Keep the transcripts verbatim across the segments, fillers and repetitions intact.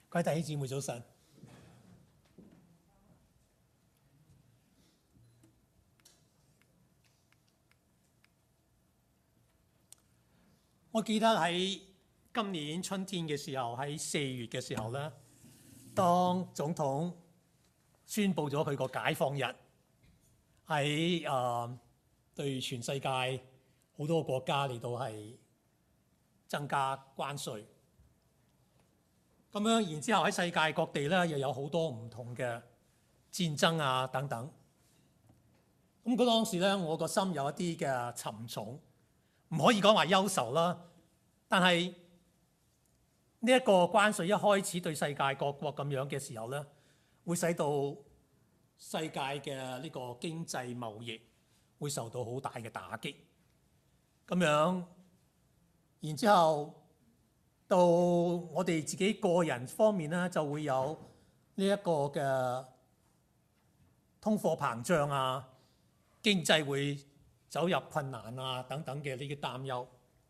各位弟兄姊妹早晨。我記得喺今年春天嘅時候，喺四月嘅時候咧，當總統宣布咗佢個解放日，喺誒、呃、對全世界好多個國家嚟到係增加關稅。咁樣，然之後喺世界各地咧，又有好多唔同嘅戰爭啊等等。咁嗰當時咧，我個心有一啲嘅沉重，唔可以講話憂愁啦。但係呢一個關稅一開始對世界各國咁樣嘅時候咧，會使到世界嘅呢個經濟貿易會受到好大嘅打擊。咁樣，然之後。到我哋自己個人方面咧，就會有呢一個嘅通貨膨脹啊，經濟會走入困難啊等等嘅呢啲擔憂。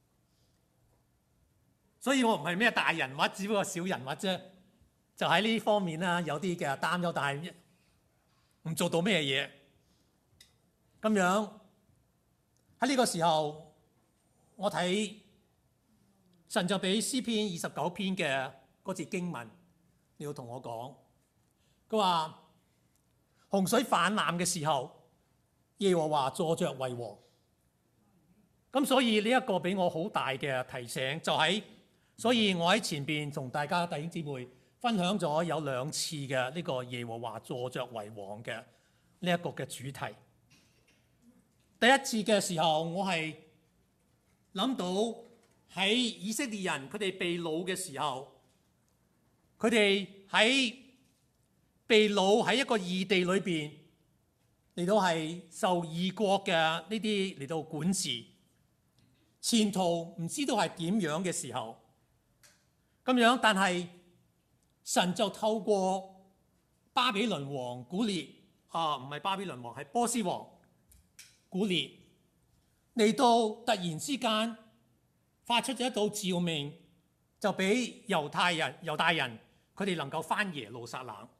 所以我唔係咩大人物，只不過小人物啫。就喺呢方面咧有啲嘅擔憂，但係唔做到咩嘢。咁樣喺呢個時候，我睇。神就俾詩篇二十九篇嘅嗰節經文，你要同我講，佢話洪水泛濫嘅時候，耶和華坐着為王。咁所以呢一個俾我好大嘅提醒，就喺、是，所以我喺前邊同大家弟兄姊妹分享咗有兩次嘅呢個耶和華坐着為王嘅呢一個嘅主題。第一次嘅時候，我係諗到。喺以色列人佢哋被擄嘅時候，佢哋喺被擄喺一個異地裏邊嚟到係受異國嘅呢啲嚟到管治，前途唔知道係點樣嘅時候，咁樣，但係神就透過巴比倫王古列啊，唔係巴比倫王，係波斯王古列嚟到突然之間。發出咗一道召命，就俾猶太人、猶大人佢哋能夠返耶路撒冷。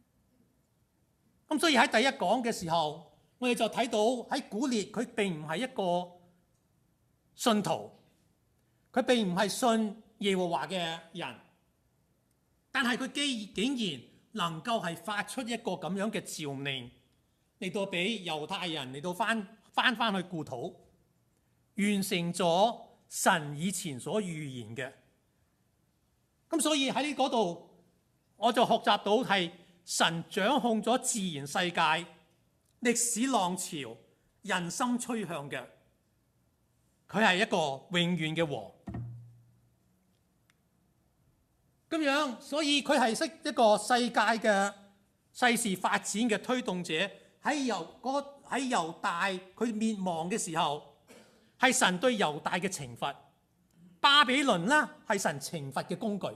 咁所以喺第一講嘅時候，我哋就睇到喺古列佢並唔係一個信徒，佢並唔係信耶和華嘅人，但係佢既竟然能夠係發出一個咁樣嘅召命，嚟到俾猶太人嚟到返返返去故土，完成咗神以前所預言嘅。咁所以喺呢嗰度，我就學習到係神掌控咗自然世界、歷史浪潮、人心趨向嘅，佢係一個永遠嘅王。咁樣，所以佢係識一個世界嘅世事發展嘅推動者。喺猶嗰喺猶大佢滅亡嘅時候，係神對猶大嘅懲罰，巴比倫呢係神懲罰嘅工具。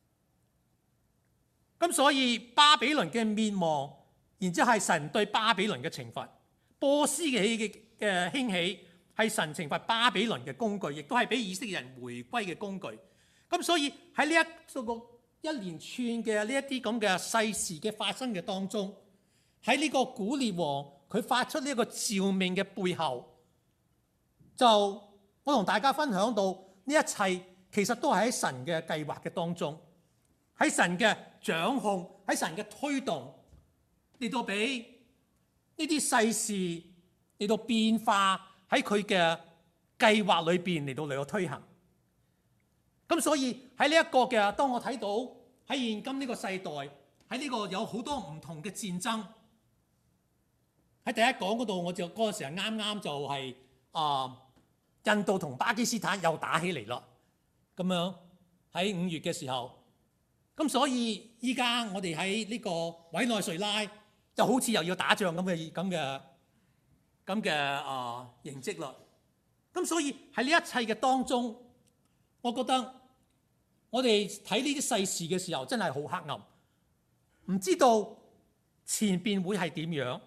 咁所以巴比倫嘅滅亡，然之後係神對巴比倫嘅懲罰。波斯嘅嘅興起係神懲罰巴比倫嘅工具，亦都係俾以色列人回歸嘅工具。咁所以喺呢一個一連串嘅呢一啲咁嘅世事嘅發生嘅當中，喺呢個古列王佢發出呢一個召命嘅背後，就我同大家分享到呢一切其實都係喺神嘅計劃嘅當中，喺神嘅掌控，喺神嘅推動嚟到俾呢啲世事嚟到變化喺佢嘅計劃裏邊嚟到嚟到推行。咁所以喺呢一個嘅，當我睇到喺現今呢個世代喺呢個有好多唔同嘅戰爭，喺第一講嗰度我就嗰個時候啱啱就係、是、啊。呃印度同巴基斯坦又打起嚟啦，咁樣喺五月嘅時候，咁所以依家我哋喺呢個委內瑞拉就好似又要打仗咁嘅咁嘅咁嘅啊形跡啦。咁所以喺呢一切嘅當中，我覺得我哋睇呢啲世事嘅時候真係好黑暗，唔知道前邊會係點樣，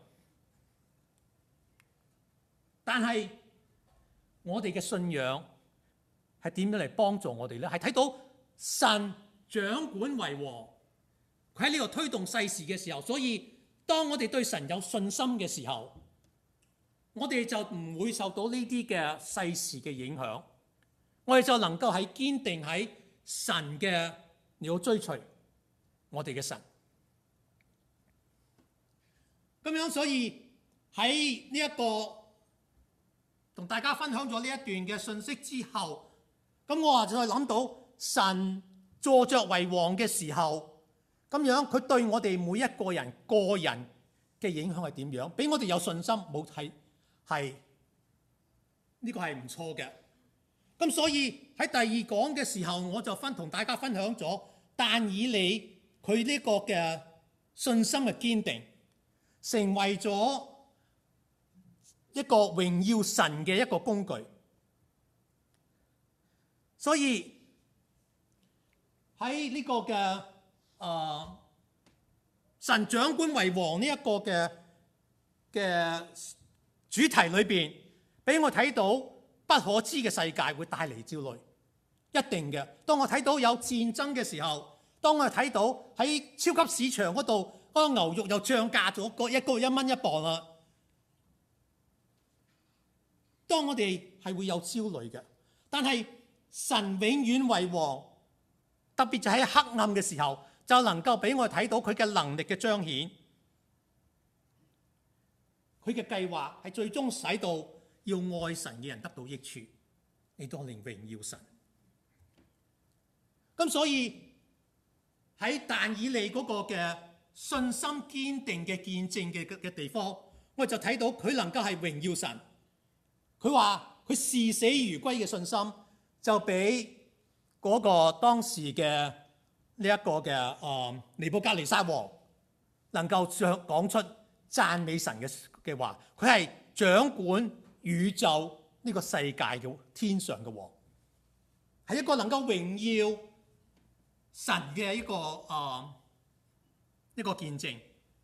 但係我哋嘅信仰係點樣嚟幫助我哋咧？係睇到神掌管為王， 佢喺呢度推動世事嘅時候，所以當我哋對神有信心嘅時候，我哋就唔會受到呢啲嘅世事嘅影響，我哋就能夠喺堅定喺神嘅你要追隨我哋嘅神。咁樣所以喺呢一個同大家分享咗呢一段嘅信息之後，咁我話就係諗到神坐著為王嘅時候，咁樣佢對我哋每一個人個人嘅影響係點樣？俾我哋有信心，冇睇係呢個係唔錯嘅。咁所以喺第二講嘅時候，我就分同大家分享咗但以理佢呢個嘅信心嘅堅定，成為咗一個榮耀神嘅一個工具。所以喺呢個嘅誒、呃、神掌管為王呢一個嘅嘅主題裏邊，俾我睇到不可知嘅世界會帶嚟焦慮，一定嘅。當我睇到有戰爭嘅時候，當我睇到喺超級市場嗰度嗰個牛肉又漲價咗，個一個一蚊一磅啦。當我哋係會有焦慮嘅，但係神永遠為王，特別就喺黑暗嘅時候，就能夠俾我睇到佢嘅能力嘅彰顯。佢嘅計劃係最終使到要愛神嘅人得到益處，你當年榮耀神。咁所以喺但以理嗰個嘅信心堅定嘅見證嘅嘅地方，我就睇到佢能夠係榮耀神。佢話佢視死如歸嘅信心，就俾嗰個當時嘅呢一個嘅誒尼布甲尼撒王能夠講出讚美神嘅嘅話。佢係掌管宇宙呢個世界嘅天上嘅王，係一個能夠榮耀神嘅一個誒、呃、一個見證。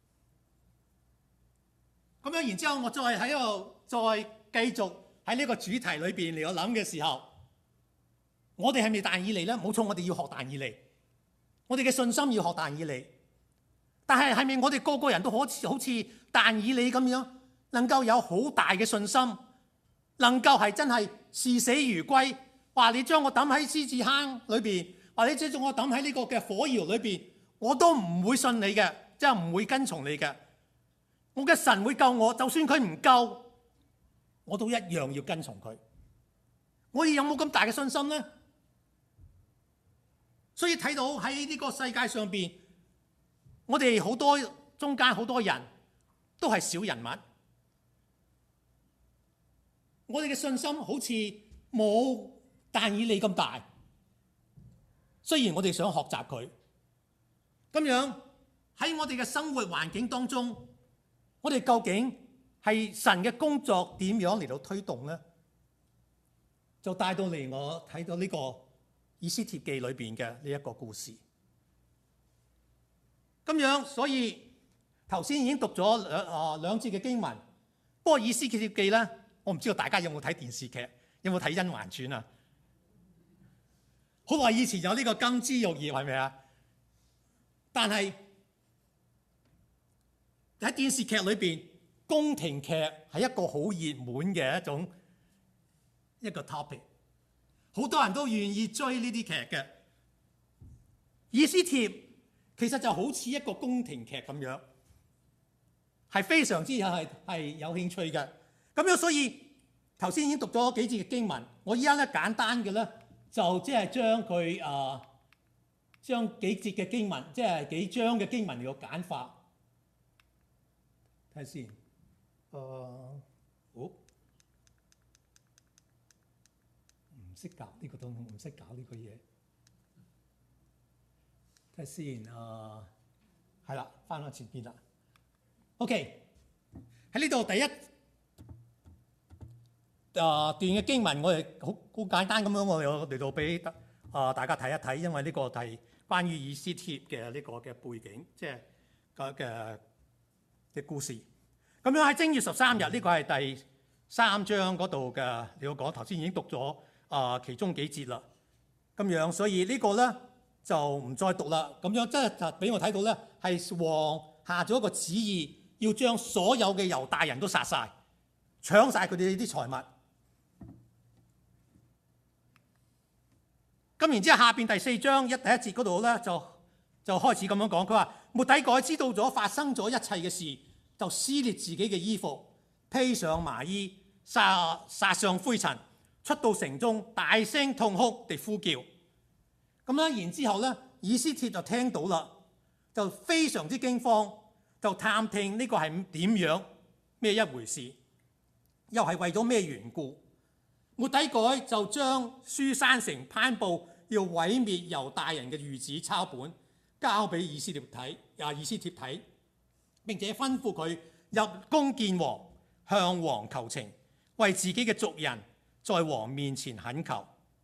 咁樣然之後，我再喺度再繼續喺呢個主題裏邊嚟我諗嘅時候，我哋係咪但以理咧？冇錯，我哋要學但以理，我哋嘅信心要學但以理。但係係咪我哋個個人都好似好似但以理咁樣，能夠有好大嘅信心，能夠係真係視死如歸？話你將我抌喺獅子坑裏邊，或者將我抌喺呢個嘅火窯裏邊，我都唔會信你嘅，即係唔會跟從你嘅。我嘅神會救我，就算佢唔救，我都一樣要跟從佢。我哋有冇咁大嘅信心呢？所以睇到喺呢個世界上邊，我哋好多中間好多人都係小人物，我哋嘅信心好似冇但以理咁大。雖然我哋想學習佢，咁樣喺我哋嘅生活環境當中，我哋究竟係神嘅工作點樣嚟到推動呢？就帶到嚟我睇到呢個以斯帖記裏邊嘅呢一個故事。咁樣，所以頭先已經讀咗兩啊兩節嘅經文。不過以斯帖記咧，我唔知道大家有冇睇電視劇，有冇睇《甄嬛傳》啊？好耐以前有呢個金枝玉葉係咪啊？但係喺電視劇裏邊，宮廷劇係一個好熱門嘅一種一個 topic， 好多人都願意追呢啲劇嘅。以斯帖其實就好似一個宮廷劇咁樣，係非常之係係有興趣嘅。咁樣所以頭先已經讀咗幾節嘅經文，我依家咧簡單嘅咧就即係將佢啊將幾節嘅經文，即係幾章嘅經文嚟個簡化。睇下先，誒、呃，好，唔識搞呢個都唔識搞呢個嘢。睇下先，誒、呃，係啦，翻返前邊啦。OK，喺呢度第一誒、呃、段嘅經文，我哋好好簡單咁樣，我哋嚟到俾誒大家睇一睇，因為呢個係關於以斯帖嘅呢個嘅背景，即係嘅嘅嘅故事。咁樣喺正月十三日，呢、這個係第三章嗰度嘅，你要講頭先已經讀咗啊、呃、其中幾節啦。咁樣，所以個呢個咧就唔再讀啦。咁樣真係就俾我睇到咧，係王下咗一個旨意，要將所有嘅猶大人都殺晒，搶晒佢哋啲財物。咁然之後下邊第四章一第一節嗰度咧，就就開始咁樣講，佢話末底改知道咗發生咗一切嘅事，就撕裂自己嘅衣服，披上麻衣，撒撒上灰塵，出到城中，大聲痛哭地呼叫。咁咧，然之後咧，以斯帖就聽到啦，就非常之驚慌，就探聽呢個係點樣咩一回事，又係為咗咩緣故？末底改就將書珊城頒布要毀滅猶大人嘅諭旨抄本交俾以斯帖睇，啊以斯帖睇，並且吩咐佢入宮見王，向王求情，為自己嘅族人在王面前懇求。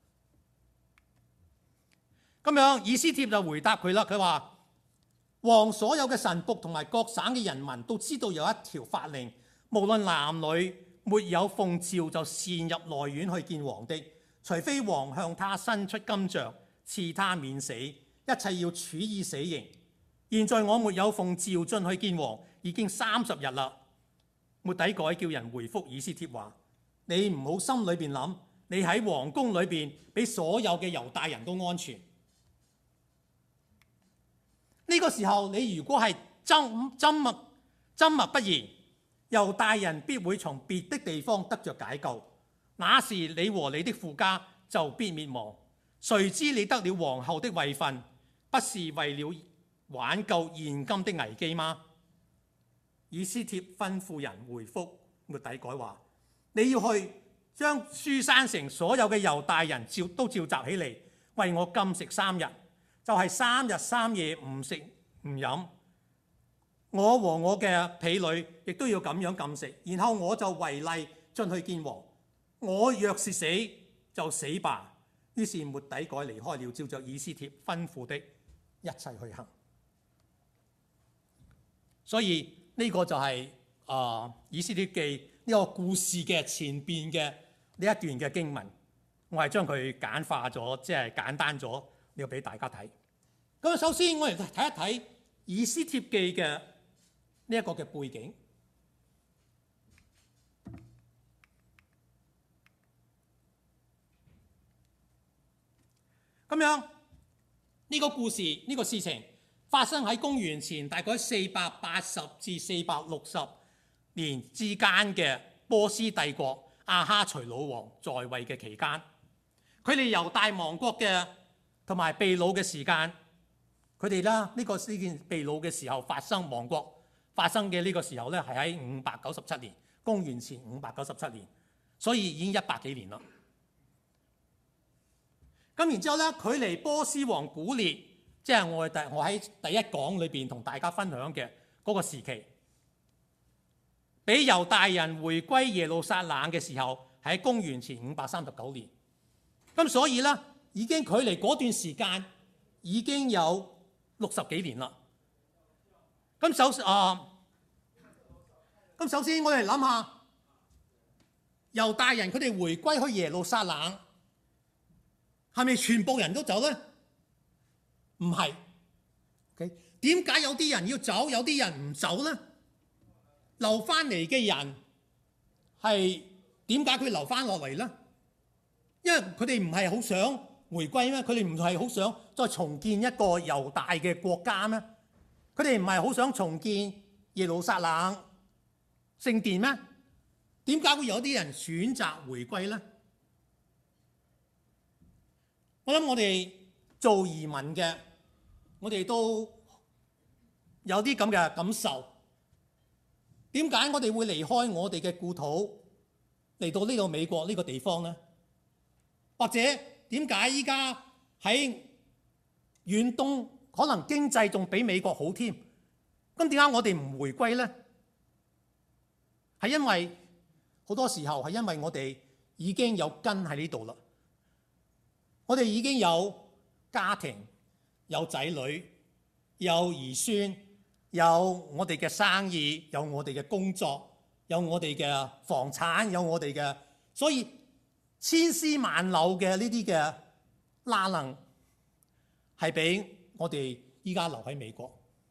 咁樣以斯帖就回答佢啦，佢話王所有嘅臣僕同埋各省嘅人民都知道有一條法令，無論男女，沒有奉召就擅入內院去見王的，除非王向他伸出金杖，賜他免死，一切要處以死刑。現在我沒有奉召進去見王，已經三十日啦。末底改叫人回覆以斯帖話：你唔好心裏邊諗，你喺皇宮裏邊比所有嘅猶大人都安全。呢個時候你如果係緘緘默緘默不言，猶大人必會從別的地方得着解救，那時你和你的父家就必滅亡。誰知你得了皇后的位分，不是為了挽救現今的危機嗎？以斯帖吩咐人回覆末底改話：你要去將書珊城所有嘅猶大人召都召集起嚟，為我禁食三日，就係、是、三日三夜唔食唔飲。我和我嘅婢女亦都要咁樣禁食，然後我就違例進去見王。我若是死，就死吧。於是末底改離開了，照着以斯帖吩咐的一切去行。所以呢、這個就係、是、啊、呃、以斯帖記呢個故事嘅前邊嘅呢一段嘅經文，我係將佢簡化咗，即係簡單咗，要俾大家睇。咁首先我哋睇一睇以斯帖記嘅呢一個嘅背景。咁樣呢、這個故事呢、這個事情發生喺公元前大概四百八十至四百六十年之間嘅波斯帝國亞哈隨魯王在位嘅期間，佢哋猶大亡國嘅同埋被擄嘅時間，佢哋啦呢個呢件被擄嘅時候發生亡國發生嘅呢個時候咧，係喺五百九十七年，公元前五百九十七年，所以已經一百幾年啦。咁然之後咧，距離波斯王古列，即係我第我喺第一講裏邊同大家分享嘅嗰個時期，俾猶大人回歸耶路撒冷嘅時候，喺公元前五百三十九年。咁所以咧，已經距離嗰段時間已經有六十幾年啦。咁首啊，咁首先我哋諗下，猶大人佢哋回歸去耶路撒冷，係咪全部人都走咧？唔係。Okay? 點解有啲人要走，有啲人唔走咧？留翻嚟嘅人係點解佢留翻落嚟咧？因為佢哋唔係好想回歸咩？佢哋唔係好想再重建一個猶大嘅國家咩？佢哋唔係好想重建耶路撒冷聖殿咩？點解會有啲人選擇回歸咧？我諗我哋做移民嘅，我哋都有啲咁嘅感受。點解我哋會離開我哋嘅故土嚟到呢度美國呢個地方呢？或者點解依家喺遠東可能經濟仲比美國好添？咁點解我哋唔回歸呢？係因為好多時候係因為我哋已經有根喺呢度啦。我哋已經有家庭、有仔女、有兒孫，有我哋嘅生意，有我哋嘅工作，有我哋嘅房產，有我哋嘅，所以千絲萬縷嘅呢啲嘅拉能， 係比我哋依家留喺美國。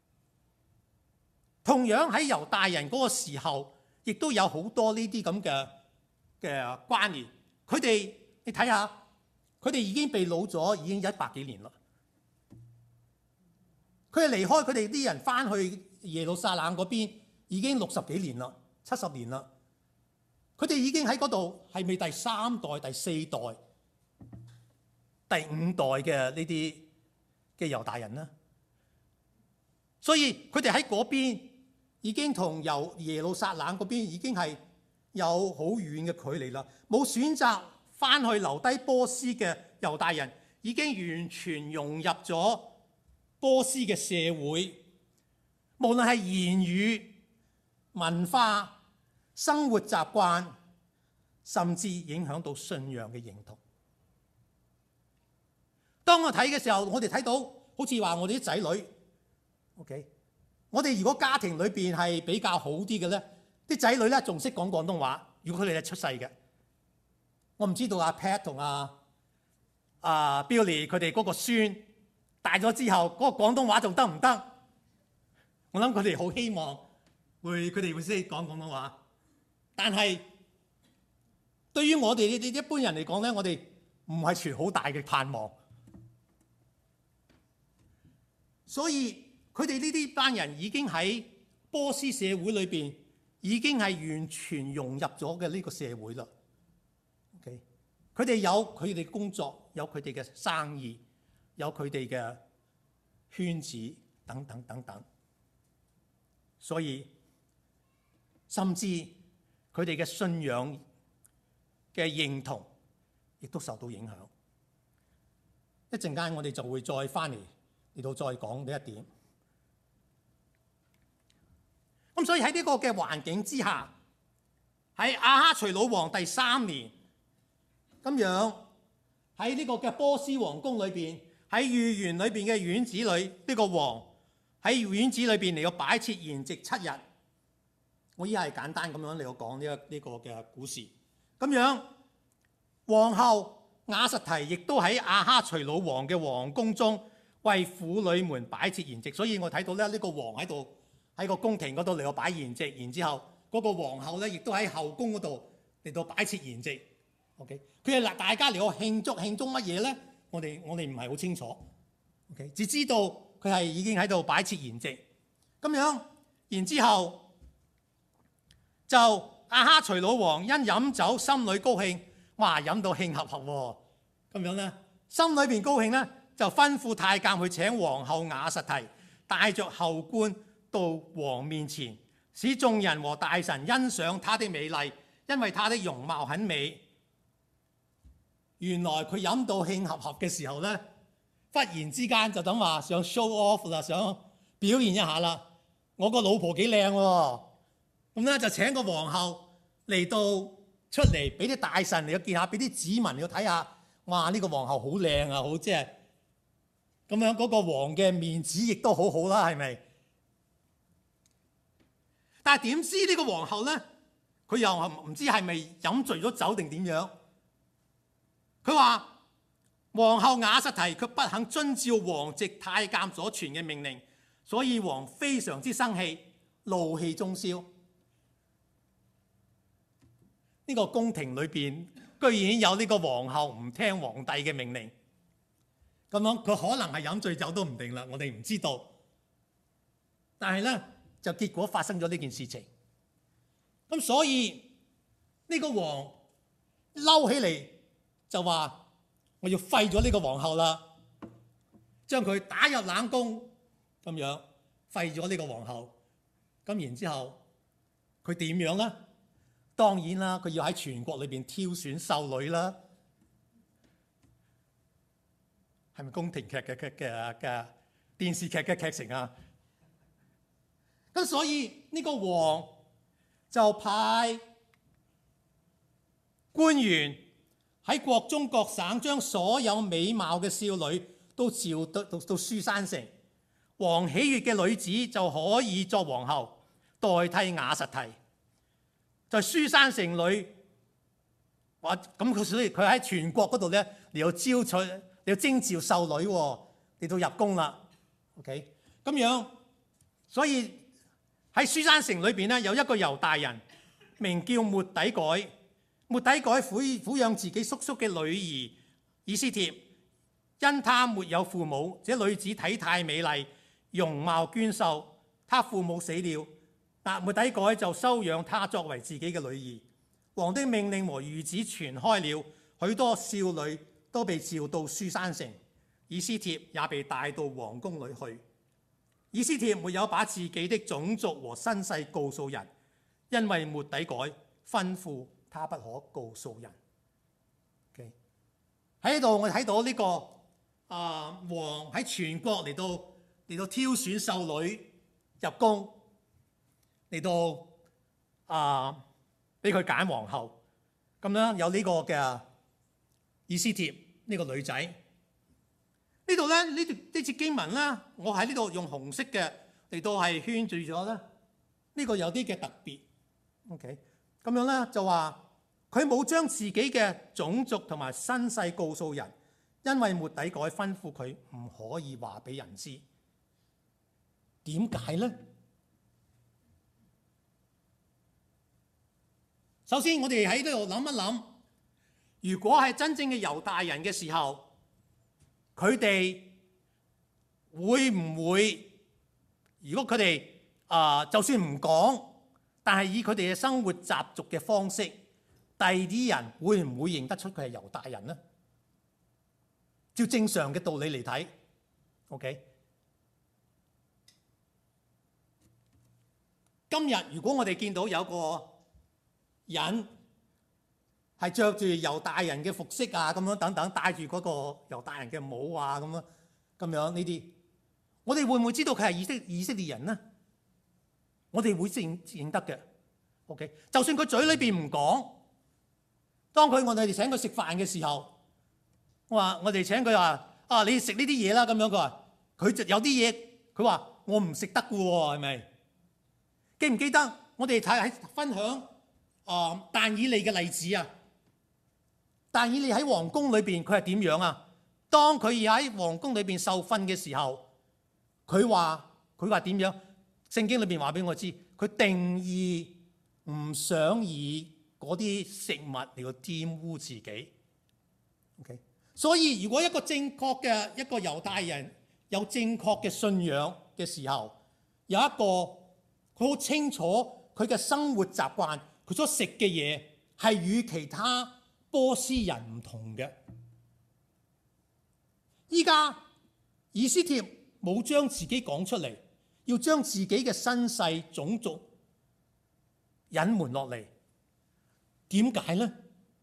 同樣喺猶大人嗰個時候，亦都有好多呢啲咁嘅嘅關聯。佢哋你睇下，佢哋已經被擄咗已經一百幾年啦。佢哋離開佢哋啲人翻去耶路撒冷嗰邊已經六十幾年啦，七十年啦。佢哋已經喺嗰度係咪第三代、第四代、第五代嘅呢啲嘅猶大人呢？所以佢哋喺嗰邊已經同由耶路撒冷嗰邊已經係有好遠嘅距離啦。冇選擇翻去留低波斯嘅猶大人，已經完全融入咗波斯嘅社會，無論係言語、文化、生活習慣，甚至影響到信仰嘅認同。當我睇嘅時候，我哋睇到好似話我哋啲仔女 ，OK， 我哋如果家庭裏邊係比較好啲嘅咧，啲仔女咧仲識講廣東話。如果佢哋係出世嘅，我唔知道阿 Pat 同阿阿 Billy 佢哋嗰個孫大咗之後，嗰個廣東話仲得唔得？我諗佢哋好希望會佢哋會識講廣東話，但係對於我哋呢啲一般人嚟講咧，我哋唔係存好大嘅盼望。所以佢哋呢啲班人已經喺波斯社會裏邊已經係完全融入咗嘅呢個社會啦。OK，佢哋有佢哋嘅工作，有佢哋嘅生意，有佢哋嘅圈子等等等等。所以甚至佢哋嘅信仰嘅認同亦都受到影響。一陣間我哋就會再翻嚟嚟到再講呢一點。咁所以喺呢個嘅環境之下，喺亞哈隨魯王第三年咁樣，喺呢個嘅波斯王宮裏邊，喺御園裏邊嘅院子裏，呢個王喺院子裏邊嚟到擺設筵席七日。我依家係簡單咁樣嚟到講呢個呢個嘅故事。咁樣皇后雅實提亦都喺亞哈隨魯王嘅皇宮中為婦女們擺設筵席。所以我睇到咧，呢個王喺度喺個宮廷嗰度嚟到擺筵席，然之後嗰個皇后咧亦都喺後宮嗰度嚟到擺設筵席。OK， 佢係大家嚟到慶祝慶祝乜嘢咧？我哋我哋唔係好清楚。OK， 只知道佢係已經喺度擺設筵席。咁樣，然之後就亞哈隨魯王因飲酒心裏高興，哇！飲到興合合喎。咁樣咧，心裏邊高興咧，就吩咐太監去請皇后雅實提，帶着後官到王面前，使眾人和大臣欣賞她的美麗，因為她的容貌很美。原來佢飲到興合合嘅時候咧，忽然之間就等話想 show off 啦，想表現一下啦。我個老婆幾靚喎，咁咧就請個皇后嚟到出嚟，俾啲大臣嚟到見下，俾啲子民嚟到睇下。哇！呢個皇后好靚啊，好即係咁樣，嗰個王嘅面子亦都好好啦，係咪？但係點知呢個皇后咧，佢又唔知係咪飲醉咗酒定點樣？佢話皇后雅實提卻不肯遵照王席太監所傳嘅命令，所以王非常之生氣，怒氣中燒。呢個宮廷裏邊居然有呢個皇后唔聽皇帝嘅命令，咁樣佢可能係飲醉酒都唔定啦，我哋唔知道。但係咧就結果發生咗呢件事情，咁所以呢個王嬲起嚟就話我要廢咗呢個皇后啦，將佢打入冷宮，咁樣廢咗呢個皇后。咁然之後佢點樣咧？當然啦，佢要喺全國裏邊挑選秀女啦。係咪宮廷劇嘅劇嘅嘅電視劇嘅劇情啊？咁所以呢個王就派官員喺國中各省將所有美貌嘅少女都召到到到書珊城，王喜悅嘅女子就可以作皇后，代替雅實提。在書珊城裏，話咁佢所以佢喺全國嗰度咧，你要招取，你要徵召秀女喎。 嚟到入宮啦。OK， 咁樣，所以喺書珊城裏邊咧，有一個猶大人名叫末底改。末底改撫撫養自己叔叔嘅女兒以斯帖，因他沒有父母，這女子體態美麗，容貌娟秀，他父母死了，但末底改就收養她作為自己嘅女兒。王的命令和諭旨傳開了，許多少女都被召到書珊城，以斯帖也被帶到皇宮裏去。以斯帖沒有把自己的種族和身世告訴人，因為末底改吩咐他不可告訴人。喺、okay. 度我睇到呢、這個啊王喺全國嚟到嚟到挑選秀女入宮，嚟到啊俾佢揀皇后。咁樣有呢個嘅以斯帖呢、這個女仔。呢度咧呢段呢節經文咧，我喺呢度用紅色嘅嚟到係圈住咗咧。呢、這個有啲嘅特別。OK， 咁樣咧就話。佢冇將自己嘅種族同埋身世告訴人，因為末底改吩咐佢唔可以話俾人知。點解呢？首先，我哋喺呢度諗一諗，如果係真正嘅猶大人嘅時候，佢哋會唔會？如果佢哋啊，就算唔講，但係以佢哋嘅生活習俗嘅方式。第二啲人會唔會認得出佢係猶大人呢？照正常嘅道理嚟睇 ，OK。今日如果我哋見到有個人係着住猶大人嘅服飾啊，咁樣等等，戴住嗰個猶大人嘅帽啊，咁樣咁樣呢啲，我哋會唔會知道佢係以色以色列人呢？我哋會認認得嘅 ，OK。就算佢嘴裏邊唔講。當佢我哋請佢食飯嘅時候，我話我哋請佢話啊，你食呢啲嘢啦，咁樣佢話佢就有啲嘢，佢話我唔食得嘅喎，係咪？記唔記得我哋睇喺分享啊、呃、但以利嘅例子啊？但以利喺皇宮裏邊佢係點樣啊？當佢喺皇宮裏邊受訓嘅時候，佢話佢話點樣？聖經裏邊話俾我知，佢定義唔想以嗰啲食物嚟到玷污自己 ，OK。所以如果一個正確嘅一個猶大人有正確嘅信仰嘅時候，有一個佢好清楚佢嘅生活習慣，佢所食嘅嘢係與其他波斯人唔同嘅。依家以斯帖冇將自己講出嚟，要將自己嘅身世種族隱瞞落嚟。點解呢？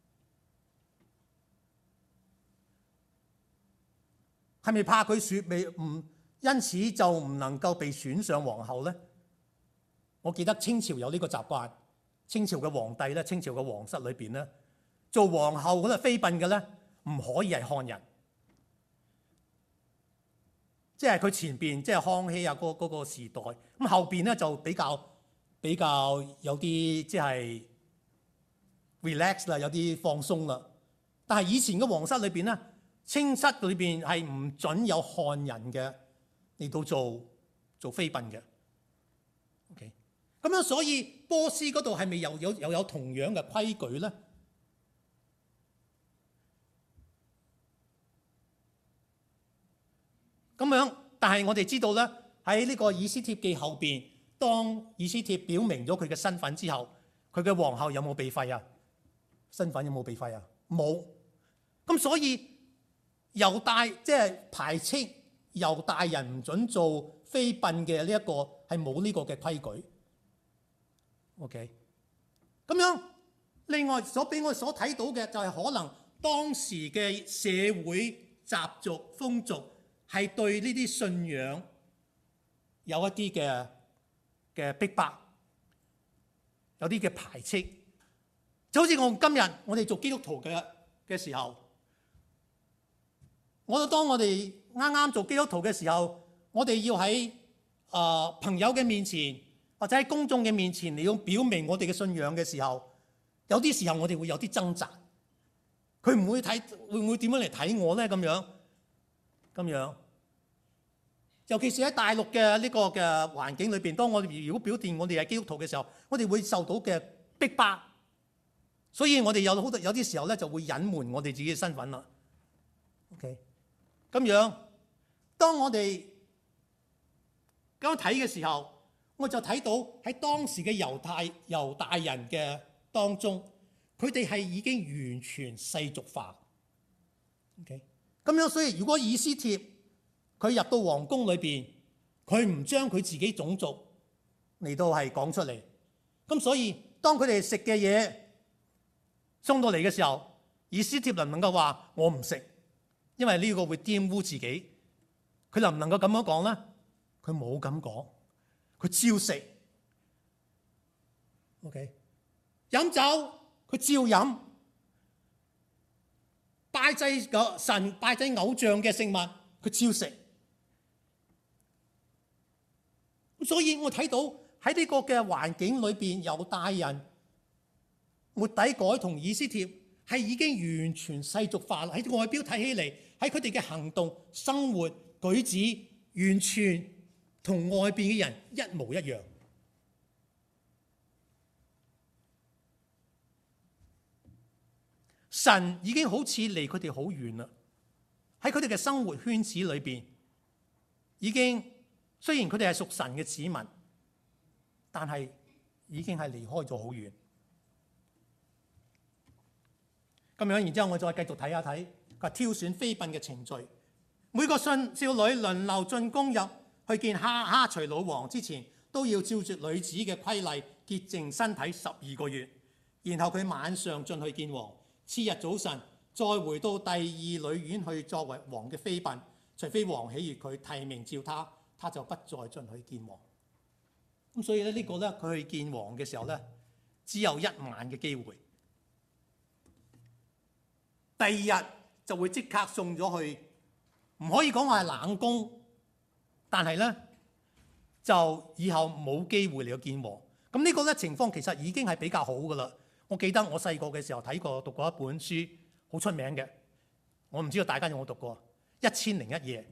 係咪怕佢選未唔，因此就唔能夠被選上皇后呢？我記得清朝有呢個習慣，清朝嘅皇帝咧，清朝嘅皇室裏邊咧，做皇后嗰啲妃嬪嘅咧，唔可以係漢人，即係佢前邊即係康熙啊嗰嗰個時代，咁後邊咧就比較比較有啲即係。relax 啦，有啲放鬆啦。但係以前嘅皇室裏邊咧，清室裏邊係唔準有漢人嘅嚟到做做妃嬪嘅。OK，咁樣所以波斯嗰度係咪又有又有同樣嘅規矩咧？咁樣，但係我哋知道咧，喺呢個以斯帖記後邊，當以斯帖表明咗佢嘅身份之後，佢嘅皇后有冇被廢啊？身份有冇被廢啊？冇。咁所以猶大即係排斥猶大人唔準做妃嬪嘅呢一個係冇呢個嘅規矩。OK，咁樣另外所俾我所睇到嘅就係可能當時嘅社會習俗風俗係對呢啲信仰有一啲嘅嘅逼迫，有啲嘅排斥。就好似我今日我哋做基督徒嘅嘅時候，我當我哋啱啱做基督徒嘅時候，我哋要喺啊、呃、朋友嘅面前或者喺公眾嘅面前嚟到表明我哋嘅信仰嘅時候，有啲時候我哋會有啲掙扎。佢唔會睇，會唔會點樣嚟睇我咧？咁樣咁樣尤其是喺大陸嘅呢個嘅環境裏邊，當我哋如果表現我哋係基督徒嘅時候，我哋會受到嘅逼迫，所以我哋有好多有啲時候咧就會隱瞞我哋自己嘅身份啦。OK， 咁樣當我哋咁樣睇嘅時候，我就睇到喺當時嘅猶太猶大人嘅當中，佢哋係已經完全世俗化。OK， 咁樣所以如果以斯帖佢入到皇宮裏邊，佢唔將佢自己種族嚟到係講出嚟，咁所以當佢哋食嘅嘢送到嚟嘅時候，以斯帖能唔能夠話我唔食，因為呢個會玷污自己？佢能唔能夠咁樣講咧？佢冇咁講，佢照食。OK， 飲酒佢照飲，拜祭個神拜祭偶像嘅食物佢照食。所以我睇到喺呢個嘅環境裏邊，猶大人末底改同以斯帖係已經完全世俗化啦。喺外表睇起嚟，喺佢哋嘅行動、生活、舉止，完全同外邊嘅人一模一樣。神已經好似離佢哋好遠啦。喺佢哋嘅生活圈子裏邊，已經雖然佢哋係屬神嘅子民，但係已經係離開咗好遠。咁樣，然之後我再繼續睇下睇，佢挑選妃嬪嘅程序。每個信少女輪流進宮入去見哈哈隨魯王之前，都要照住女子嘅規例潔淨身體十二個月，然後佢晚上進去見王，次日早晨再回到第二女院去作為王嘅妃嬪，除非王喜悅佢提名召他，他就不再進去見王。咁所以咧，呢個咧，佢去見王嘅時候咧，只有一晚嘅機會。第二日就會即刻送咗去，唔可以講話係冷宮，但係咧就以後冇機會嚟到見王。咁呢個咧情況其實已經係比較好噶啦。我記得我細個嘅時候睇過讀過一本書，好出名嘅，我唔知道大家有冇讀過《一千零一夜》。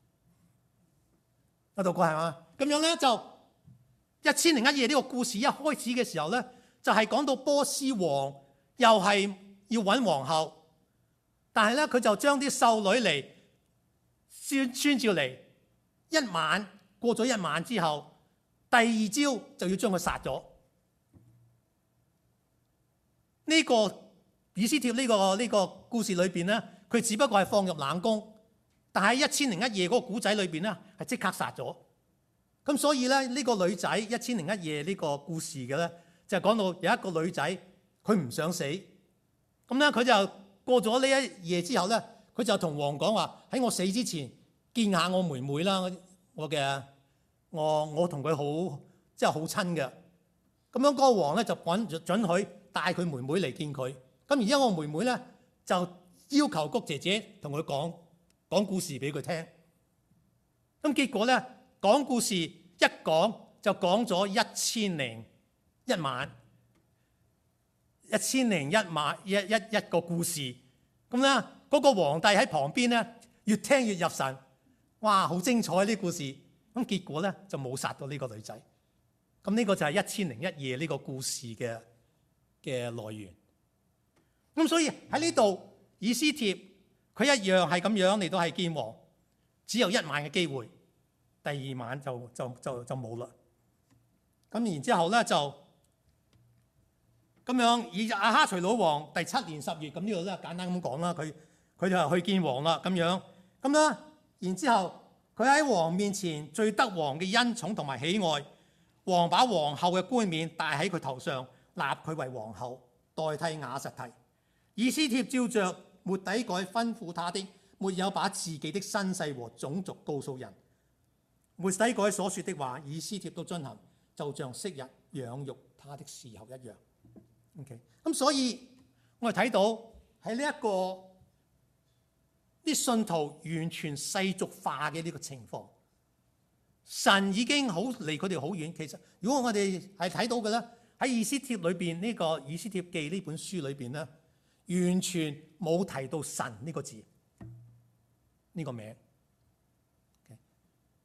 我讀過係嘛？咁樣咧就《一千零一夜》呢個故事一開始嘅時候咧，就係講到波斯王又係要揾皇后，但係咧佢就將啲秀女嚟宣宣召嚟，一晚過咗一晚之後，第二朝就要將佢殺咗。呢個以斯帖呢個呢個故事裏邊咧，佢只不過係放入冷宮，但喺一千零一夜嗰個古仔裏邊咧，係即刻殺咗。咁所以咧，呢個女仔一千零一夜呢個故事嘅咧，就係講到有一個女仔佢唔想死，咁咧佢就過咗呢一夜之後咧，佢就同王講話，喺我死之前見下我妹妹啦，我嘅我我同佢好即係好親嘅。咁樣嗰個王咧就準准許帶佢妹妹嚟見佢。咁而家我妹妹咧就要求谷姐姐同佢講講故事俾佢聽。咁結果咧講故事一講就講咗一千零一晚，一千零一晚一一一個故事。咁咧嗰個皇帝喺旁邊咧越聽越入神，哇！好精彩呢故事。咁結果咧就冇殺到呢個女仔。咁呢個就係一千零一夜呢個故事嘅嘅來源。咁所以喺呢度以斯帖佢一樣係咁樣嚟到係見王，只有一晚嘅機會，第二晚就就就就冇啦。咁然之後咧就咁樣以亞哈隨魯王第七年十月，咁呢度咧簡單咁講啦，佢佢就去見王啦咁樣。咁咧然之後佢喺王面前最得王嘅恩寵同埋喜愛。王把皇后嘅冠冕戴喺佢頭上，立佢為皇后，代替瓦實提。以斯帖照着末底改吩咐他的，沒有把自己的身世和種族告訴人。末底改所說的話，以斯帖都遵行，就像昔日養育他的時候一樣。OK， 咁所以我哋睇到喺呢一個啲信徒完全世俗化嘅呢個情況。神已經好離佢哋好遠。其實如果我哋係睇到嘅咧，喺以斯帖裏邊呢個以斯帖記呢本書裏邊咧，完全冇提到神呢個字呢個名。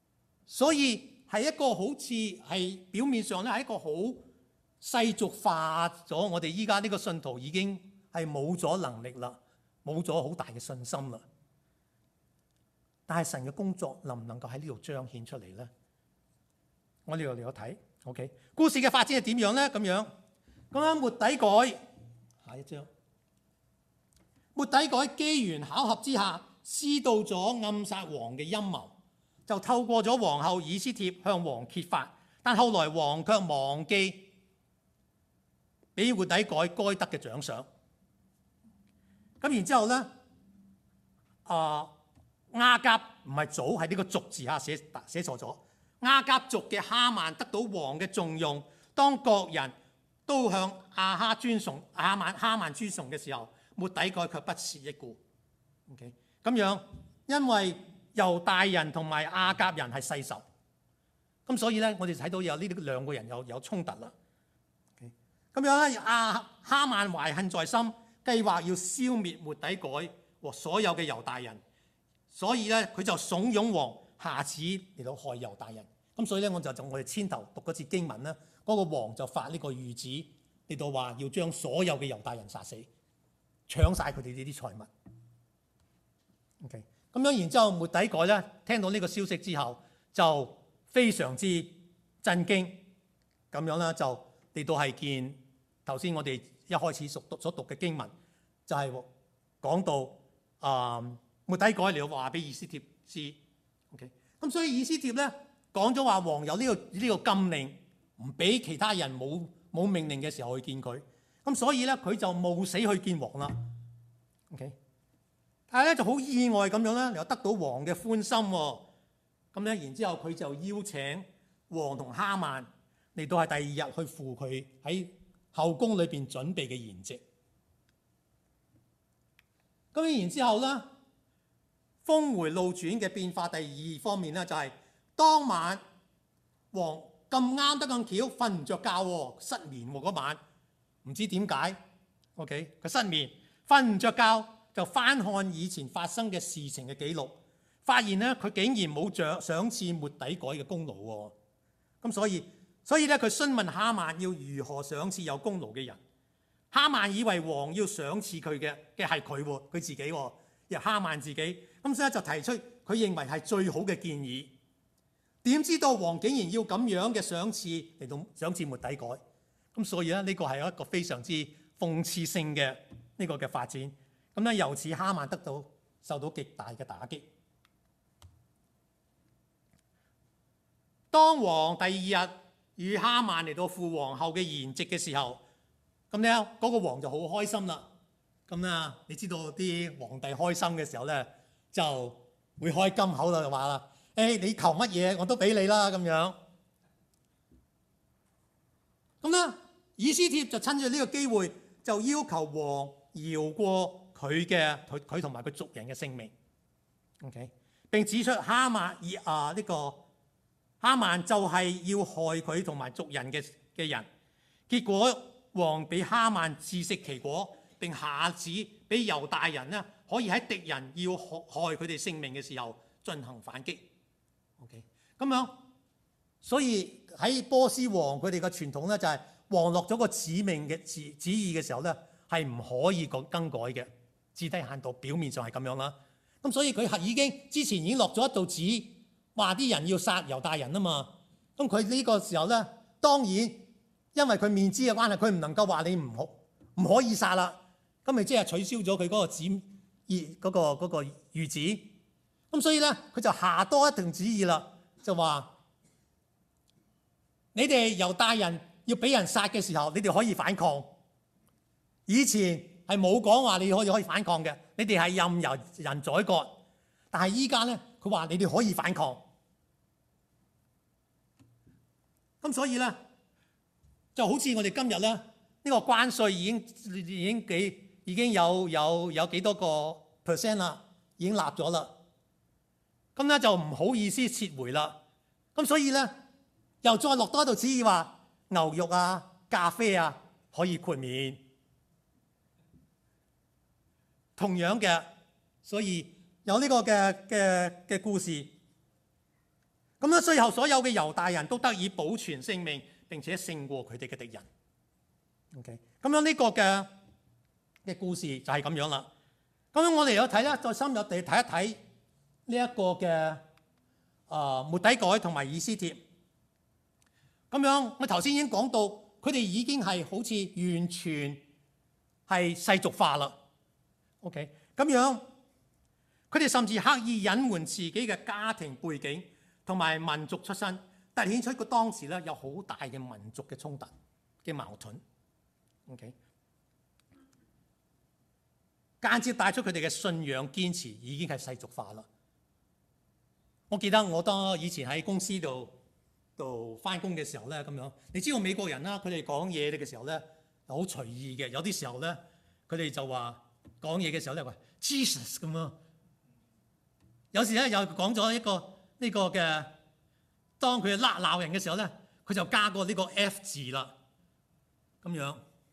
所以係一個好似係表面上咧係一個好世俗化咗，我哋依家呢個信徒已經係冇咗能力啦，冇咗好大嘅信心啦。但係神嘅工作能唔能夠喺呢度彰顯出嚟咧？我哋嚟睇 ，OK， 故事嘅發展係點樣咧？咁樣咁樣末底改，下一章，末底改機緣巧合之下，知道咗暗殺王嘅陰謀，就透過咗皇后以斯帖向王揭發，但後來王卻忘記俾末底改該得嘅獎賞。咁然之後咧，啊亞甲唔係族，係呢個族字嚇，寫寫錯咗。亞甲族嘅哈曼得到王嘅重用，當各人都向亞哈尊崇、亞曼哈曼尊崇嘅時候，末底改卻不屑一顧。OK， 咁樣因為猶大人同埋亞甲人係世仇，咁所以咧我哋睇到有呢啲兩個人有有衝突啦。OK， 咁樣咧，亞哈曼懷恨在心，計劃要消滅末底改和所有嘅猶大人，所以咧佢就慫恿王下旨嚟到害猶大人。咁所以咧我就就我哋先頭讀嗰節經文咧，嗰、那個王就發呢個諭旨嚟到話要將所有嘅猶大人殺死，搶晒佢哋呢啲財物。OK， 咁樣然之後末底改咧聽到呢個消息之後就非常之震驚，咁樣咧就嚟到係見頭先我哋一開始所讀所讀嘅經文，就係、是、講到啊末底改嚟到話俾以斯帖知。OK， 咁所以以斯帖咧講咗話王有呢、這個呢、這個禁令，唔俾其他人冇冇命令嘅時候去見佢，咁所以咧佢就冒死去見王啦。OK， 但係咧就好意外咁樣咧，又得到王嘅歡心喎。咁咧然之後佢就邀請王同哈曼嚟到係第二日去赴佢喺後宮裏邊準備嘅筵席。咁然之後咧，峰迴路轉嘅變化第二方面咧就係、是。當晚王咁啱得咁巧瞓唔着覺喎，失眠喎嗰晚，唔知點解 OK 佢失眠瞓唔着覺，就翻看以前發生嘅事情嘅記錄，發現咧佢竟然冇獎賞賜末底改嘅功勞喎。咁所以所以咧佢詢問哈曼要如何賞賜有功勞嘅人。哈曼以為王要賞賜佢嘅嘅係佢喎，佢自己喎，又哈曼自己，咁所以就提出佢認為係最好嘅建議。點知道王竟然要咁樣嘅賞賜嚟到賞賜末底改，咁所以咧呢個係一個非常之諷刺性嘅呢個嘅發展。咁咧由此哈曼得到受到極大嘅打擊。當王第二日與哈曼嚟到赴皇后嘅筵席嘅時候，咁咧嗰個王就好開心啦。咁啊，你知道啲皇帝開心嘅時候咧，就會開金口啦，就話啦。誒，你求乜嘢我都俾你啦，咁樣。咁咧，以斯帖就趁住呢個機會，就要求王饒過佢嘅佢佢同埋佢族人嘅性命。OK， 並指出哈曼以啊呢個哈曼就係要害佢同埋族人嘅嘅人。結果王俾哈曼自食其果，並下旨俾猶大人咧可以喺敵人要害佢哋性命嘅時候進行反擊。OK， 咁樣，所以喺波斯王佢哋嘅傳統咧，就係王落咗個指命嘅旨旨意嘅時候咧，係唔可以更更改嘅，至低限度表面上係咁樣啦。咁所以佢係已經之前已經落咗一道旨，話啲人要殺猶大人啊嘛。咁佢呢個時候咧，當然因為佢面子嘅關係，佢唔能夠話你唔好唔可以殺啦。咁咪即係取消咗佢嗰個旨意嗰個嗰個諭旨。咁所以咧，佢就下多一條旨意啦，就話你哋猶大人要俾人殺嘅時候，你哋可以反抗。以前係冇講話你可以可以反抗嘅，你哋係任由人宰割。但係依家咧，佢話你哋可以反抗。咁所以咧，就好似我哋今日咧，呢個關稅已經已經幾已經有有有幾多個 percent 啦，已經立咗啦。咁咧就唔好意思撤回啦。咁所以咧，又再落多一道旨意話牛肉啊、咖啡啊可以豁免。同樣嘅，所以有呢個嘅嘅嘅故事。 咁樣最後所有嘅猶大人都得以保存性命，並且勝過佢哋嘅敵人。OK， 咁樣呢個嘅嘅故事就係咁樣啦。咁樣我哋有睇咧，再深入地睇一睇呢一個嘅啊末底改同埋以斯帖。咁樣我頭先已經講到，佢哋已經係好似完全係世俗化啦。OK， 咁樣佢哋甚至刻意隱瞞自己嘅家庭背景同埋民族出身，凸顯出個當時咧有好大嘅民族嘅衝突嘅矛盾。OK， 間接帶出佢哋嘅信仰堅持已經係世俗化啦。我記得我當以前喺公司度度翻工嘅時候咧，咁樣你知道美國人啦，佢哋講嘢嘅時候咧好隨意嘅，有啲時候咧佢哋就話講嘢嘅時候咧話 Jesus 咁樣，有時咧又講咗一個呢、這個嘅，當佢鬧鬧人嘅時候咧，佢就加個呢個 F 字啦，咁樣。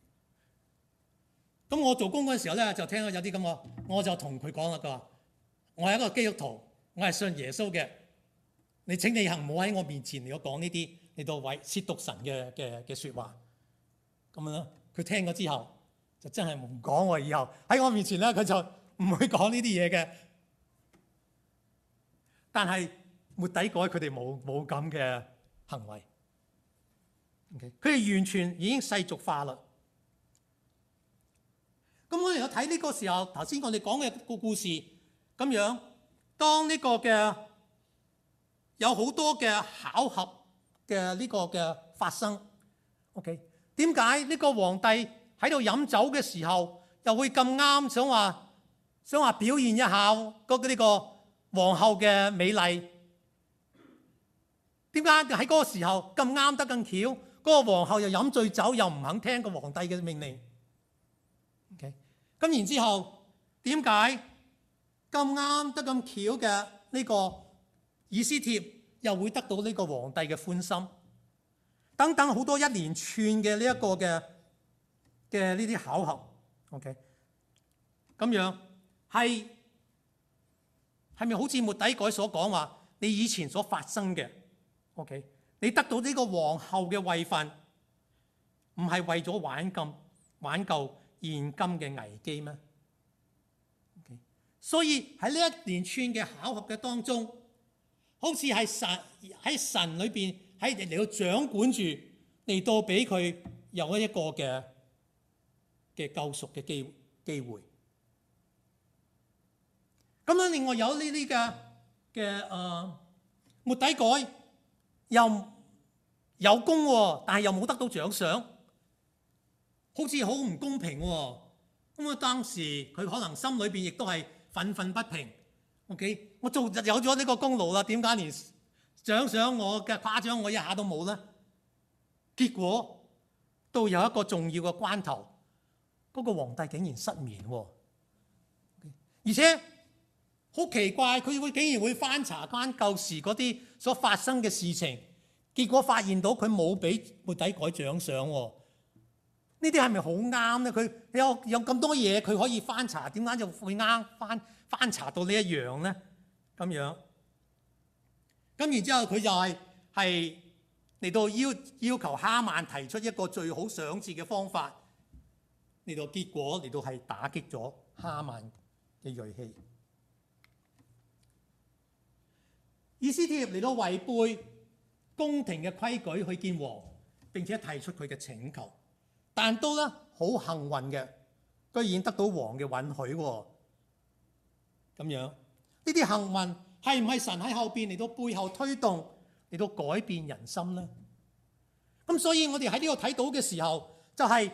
咁我做工嗰陣時候咧，就聽到有啲咁嘅，我就同佢講啦，佢話：我係一個基督徒，我係信耶穌嘅。你請你行唔好喺我面前嚟講呢啲嚟到毀褻瀆神嘅嘅嘅説話。咁樣咯，佢聽咗之後就真係唔講喎。以後喺我面前咧，佢就唔會講呢啲嘢嘅。但係末底改佢哋冇冇咁嘅行為。OK， 佢哋完全已經世俗化啦。咁我哋有睇呢個時候，頭先我哋講嘅個故事咁樣，當呢個嘅有好多嘅巧合嘅呢個嘅發生 ，OK？ 點解呢個皇帝喺度飲酒嘅時候，又會咁啱想話想話表現一下嗰呢個皇后嘅美麗？點解喺嗰個時候咁啱得咁巧，嗰個皇后又飲醉酒，又唔肯聽個皇帝嘅命令？OK， 咁然之後點解咁啱得咁巧嘅呢個以斯帖又會得到呢個皇帝嘅歡心？等等好多一連串嘅呢一個嘅嘅呢啲巧合。OK， 咁樣係係咪好似末底改所講話？你以前所發生嘅 OK， 你得到呢個皇后嘅位份，唔係為咗挽救挽救現今嘅危機咩 ？Okay. 所以喺呢一連串嘅巧合嘅當中，好似係神喺神裏邊喺嚟到掌管住，嚟到俾佢有一個嘅嘅救贖嘅機機會。咁樣另外有呢啲嘅嘅誒末底改又有功喎，但係又冇得到獎賞。好似好唔公平喎，咁啊當時佢可能心裏邊亦都係憤憤不平。OK， 我做有咗呢個功勞啦，點解連獎賞我嘅誇獎我一下都冇咧？結果到有一個重要嘅關頭，嗰個皇帝竟然失眠喎，而且好奇怪，佢會竟然會翻查翻舊時嗰啲所發生嘅事情，結果發現到佢冇俾末底改獎賞喎。呢啲係咪好啱咧？佢有有咁多嘢佢可以翻查，點解就會啱翻翻查到呢一樣咧？咁樣，咁然之後佢就係係嚟到要要求哈曼提出一個最好賞賜嘅方法，嚟到結果嚟到係打擊咗哈曼嘅銳氣。以斯帖嚟到違背宮廷嘅規矩去見王，並且提出佢嘅請求。但都咧好幸運嘅，居然得到王嘅允許喎。咁樣呢啲幸運係唔係神喺後邊嚟到背後推動嚟到改變人心咧？咁所以我哋喺呢度睇到嘅時候，就係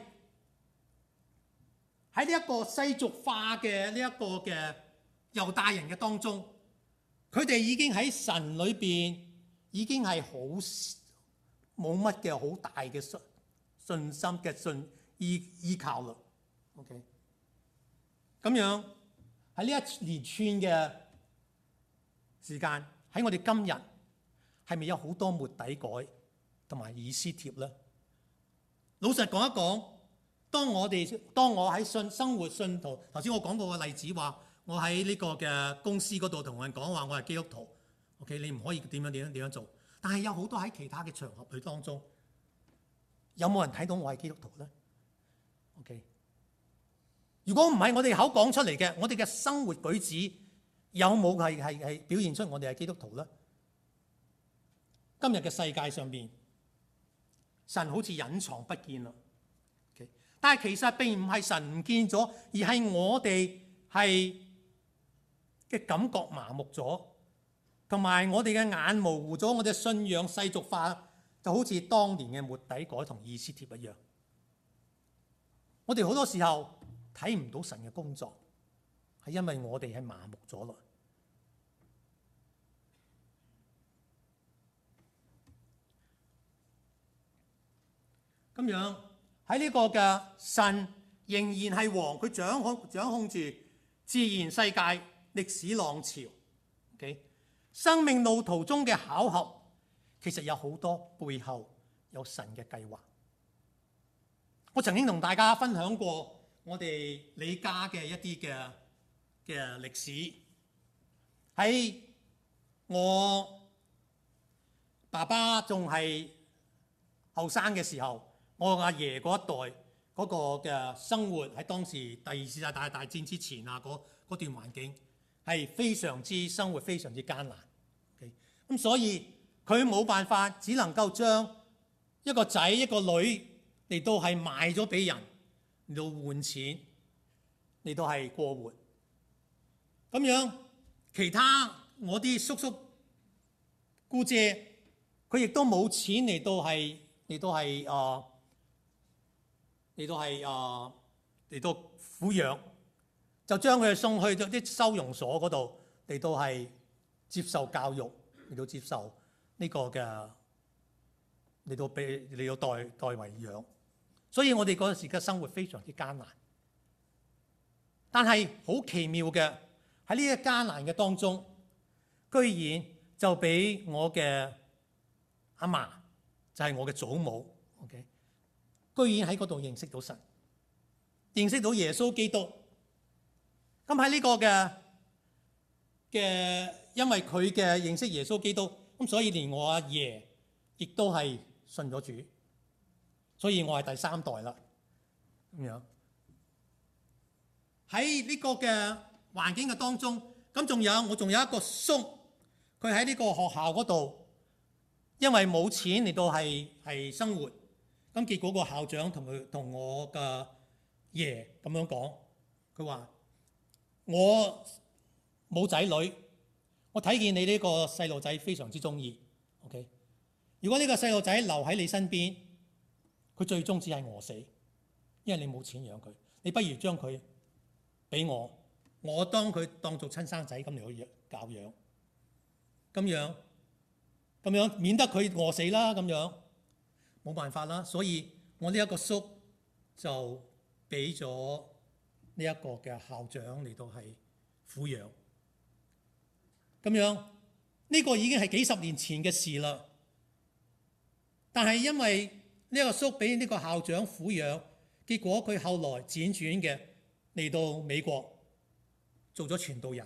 喺呢一個世俗化嘅呢一個嘅猶大人嘅當中，佢哋已經喺神裏邊已經係好冇乜嘅好大嘅信信心嘅信依依靠啦。OK， 咁樣喺呢一連串嘅時間，喺我哋今日係咪有好多末底改同埋以斯帖咧？老實講一講，當我哋當我喺信生活信徒，頭先我講過個例子話，我喺呢個嘅公司嗰度同人講話我係基督徒 OK， 你唔可以點樣點樣點樣做。但係有好多喺其他嘅場合裏當中，有冇人睇到我係基督徒咧 ？OK， 如果唔係我哋口講出嚟嘅，我哋嘅生活舉止有冇係係係表現出我哋係基督徒咧？今日嘅世界上邊，神好似隱藏不見啦。Okay? 但係其實並唔係神唔見咗，而係我哋係嘅感覺麻木咗。同埋我哋嘅眼模糊咗，我哋信仰世俗化，就好似當年嘅末底改同以斯帖一樣。我哋好多時候睇唔到神嘅工作，係因為我哋係麻木咗咯。咁樣喺呢個嘅神仍然係王，佢掌控掌控住自然世界、歷史浪潮。OK？生命路途中嘅巧合，其實有好多背後有神嘅計劃。我曾經同大家分享過我哋李家嘅一啲嘅嘅歷史。喺我爸爸仲係後生嘅時候，我阿爺嗰一代嗰個嘅生活喺當時第二次世界大戰之前啊，嗰嗰段環境係非常之生活非常之艱難。咁所以佢冇辦法，只能夠將一個仔一個女嚟到係賣咗俾人嚟到換錢，嚟到係過活。咁樣其他我啲叔叔姑姐，佢亦都冇錢嚟到係嚟到係啊嚟到係啊嚟到撫養，就將佢哋送去咗啲收容所嗰度嚟到係接受教育，嚟到接受呢個嘅嚟到俾嚟到代代為養。所以我哋嗰陣時嘅生活非常之艱難，但係好奇妙嘅喺呢個艱難嘅當中，居然就俾我嘅阿嫲，就係我嘅祖母 ，OK， 居然喺嗰度認識到神，認識到耶穌基督。咁喺呢個嘅嘅，因為佢嘅認識耶穌基督，咁所以連我阿爺亦都係信咗主。所以我係第三代啦，咁樣喺呢個嘅環境嘅當中，咁仲有我仲有一個叔，佢喺呢個學校嗰度，因為冇錢嚟到係係生活，咁結果個校長同佢同我嘅爺咁樣講，佢話我冇仔女，我睇見你呢個細路仔非常之中意 ，OK， 如果呢個細路仔留喺你身邊，佢最終只係餓死，因為你冇錢養佢，你不如將佢俾我，我當佢當做親生仔咁嚟去教養，咁樣咁樣免得佢餓死啦，咁樣冇辦法啦，所以我呢一個叔就俾咗呢一個嘅校長嚟到係撫養，咁樣呢個已經係幾十年前嘅事啦，但係因為呢一個叔俾呢個校長撫養，結果佢後來輾轉嘅嚟到美國做咗傳道人，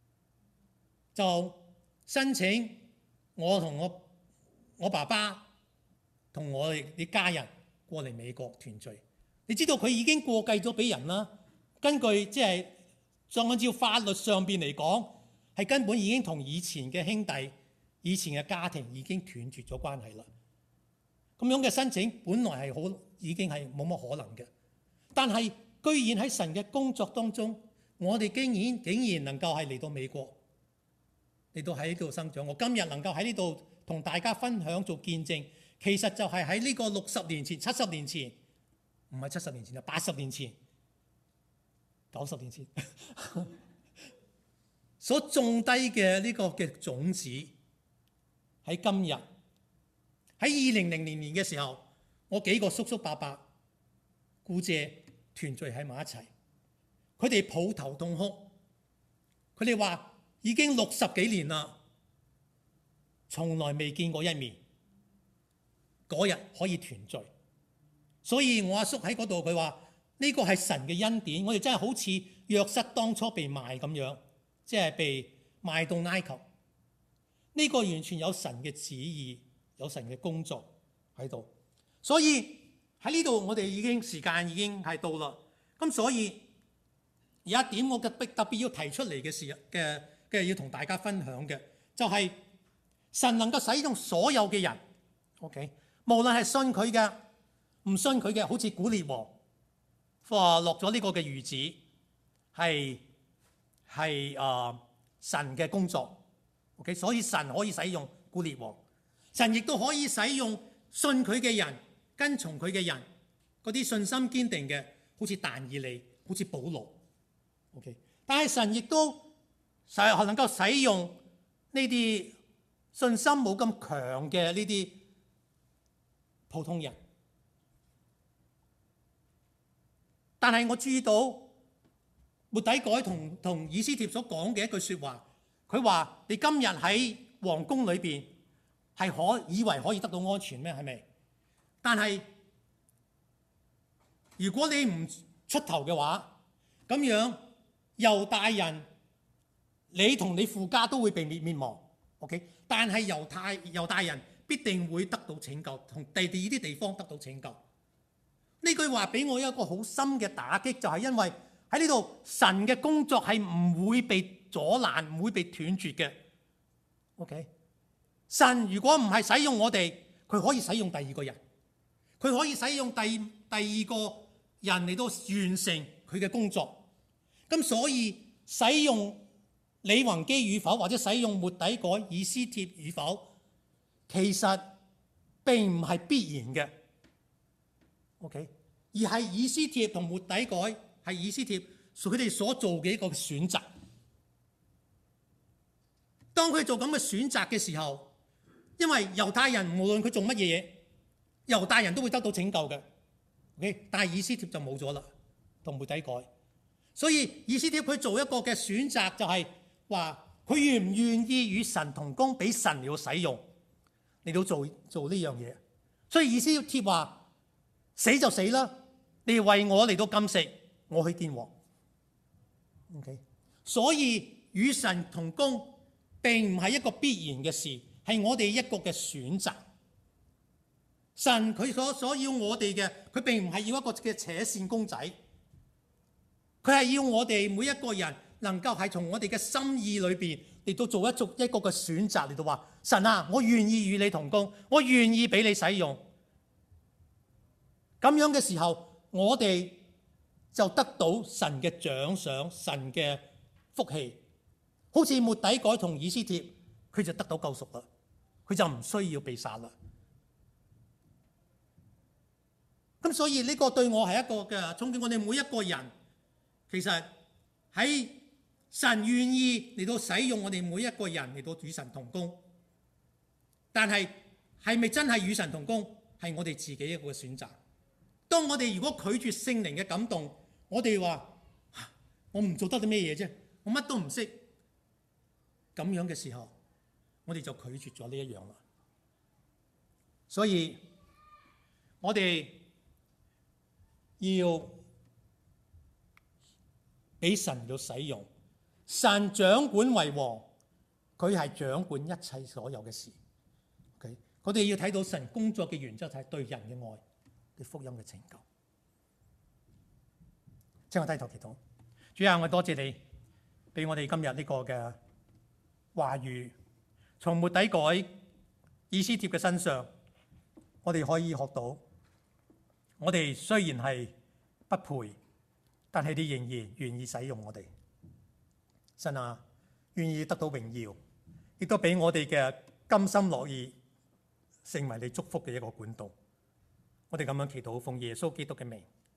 就申請我同我我爸爸同我哋啲家人過嚟美國團聚。你知道佢已經過繼咗俾人啦，根據即係再按照法律上邊嚟講，係根本已經同以前嘅兄弟、以前嘅家庭已經斷絕咗關係啦。咁樣嘅申請本來係好已經係冇乜可能嘅，但係居然喺神嘅工作當中，我哋竟然竟然能夠係嚟到美國，嚟到喺呢度生長。我今日能夠喺呢度同大家分享做見證，其實就係喺呢個六十年前、七十年前，唔係七十年前啊，八十年前、九十年前所種低嘅呢個嘅種子喺今日。喺二零零零年嘅時候，我幾個叔叔伯伯、姑姐團聚喺埋一齊，佢哋抱頭痛哭，佢哋話已經六十幾年啦，從來未見過一面，嗰日可以團聚，所以我阿叔喺嗰度，佢話呢個係神嘅恩典，我哋真係好似約瑟當初被賣咁樣，即係被賣到埃及。 呢個完全有神嘅旨意，有神嘅工作喺度。所以喺呢度我哋已經時間已經係到啦。咁所以有一點我特別特別要提出嚟嘅事嘅嘅要同大家分享嘅，就係神能夠使用所有嘅人 ，OK， 無論係信佢嘅、唔信佢嘅，好似古列王，話落咗呢個嘅諭旨，係係誒神嘅工作。OK， 所以神可以使用古列王，神亦都可以使用信佢嘅人、跟從佢嘅人，嗰啲信心堅定嘅，好似但以理，好似保羅。OK， 但係神亦都使能夠使用呢啲信心冇咁強嘅呢啲普通人。但係我注意到末底改同同以斯帖所講嘅一句說話。佢話：你今日喺皇宮裏邊係可以為可以得到安全咩？係咪？但係如果你唔出頭嘅話，咁樣猶大人你同你父家都會被滅滅亡。OK， 但係猶太猶大人必定會得到拯救，同第二啲地方得到拯救。呢句話俾我一個好深嘅打擊，就係因為喺呢度神嘅工作係唔會被阻攔，唔會被斷絕嘅。OK， 神如果唔係使用我哋，佢可以使用第二個人，佢可以使用第第二個人嚟到完成佢嘅工作。咁所以使用李宏基與否，或者使用末底改、以斯帖與否，其實並唔係必然嘅。OK， 而係以斯帖同末底改，係以斯帖佢哋所做嘅一個選擇。當佢做咁嘅選擇嘅時候，因為猶太人無論佢做乜嘢嘢，猶大人都會得到拯救嘅。OK， 但係以斯帖就冇咗啦，同末底改。所以以斯帖佢做一個嘅選擇，就係話佢願唔願意與神同工，俾神嚟到使用嚟到做做呢樣嘢。所以以斯帖話：死就死啦，你為我嚟到禁食，我去見王。OK， 所以與神同工並唔係一個必然嘅事，係我哋一個嘅選擇。神佢所所要我哋嘅，佢並唔係要一個嘅扯線公仔，佢係要我哋每一個人能夠係從我哋嘅心意裏邊嚟到做一做一個嘅選擇嚟到話：神啊，我願意與你同工，我願意俾你使用。咁樣嘅時候，我哋就得到神嘅獎賞，神嘅福氣。好似末底改同以斯帖，佢就得到救贖啦，佢就唔需要被殺啦。咁所以呢個對我係一個嘅憧憬，我哋每一個人其實喺神願意嚟到使用我哋每一個人嚟到與神同工，但係係咪真係與神同工，係我哋自己一個選擇。當我哋如果拒絕聖靈嘅感動，我哋話我唔做得啲咩嘢啫，我乜都唔識，咁樣嘅時候，我哋就拒絕咗呢一樣啦。所以我哋要俾神要使用，神掌管為王，佢係掌管一切所有嘅事。OK， 我哋要睇到神工作嘅原則就係對人嘅愛，對福音嘅拯救。請我低頭祈禱。主啊，我多謝你俾我哋今日呢個嘅話語，從末底改、以斯帖嘅身上，我哋可以學到，我哋雖然係不配，但係你仍然願意使用我哋。神啊，願意得到榮耀，亦都俾我哋嘅甘心樂意成為你祝福嘅一個管道。我哋咁樣祈禱，奉耶穌基督嘅名，